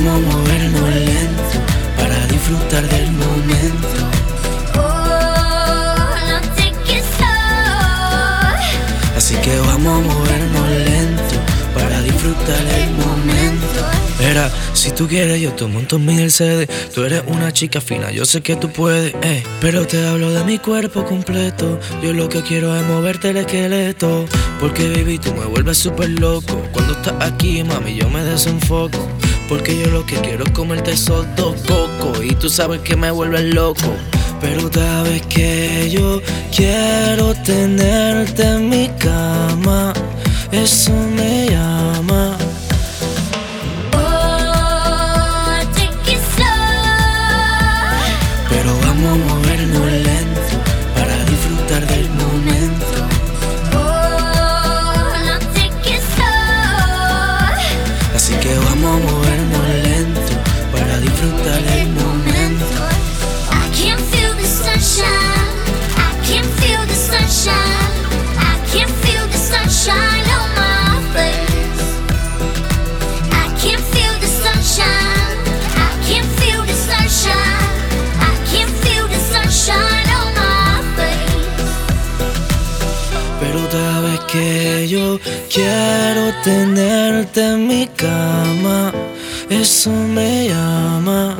vamos a movernos lento para disfrutar del momento. Así que vamos a movernos lento para disfrutar el momento. Era, si tú quieres yo te monto en mi Mercedes. Tú eres una chica fina, yo sé que tú puedes, pero te hablo de mi cuerpo completo. Yo lo que quiero es moverte el esqueleto. Porque baby tú me vuelves súper loco. Cuando estás aquí mami yo me desenfoco. Porque yo lo que quiero es comerte esos dos cocos. Y tú sabes que me vuelves loco. Pero sabes que yo quiero tenerte en mi cama. Eso me llama. Pero vamos a movernos lento para disfrutar del momento. Así que vamos a movernos lento para disfrutar el momento. Pero sabes que yo quiero tenerte en mi cama. Eso me llama.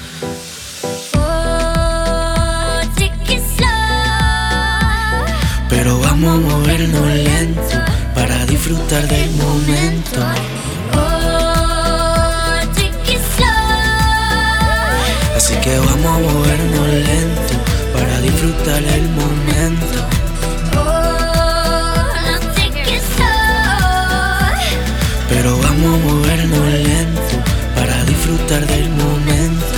Pero vamos a movernos lento para disfrutar del momento. Así que vamos a movernos lento para disfrutar el momento. Pero vamos a movernos lento para disfrutar del momento.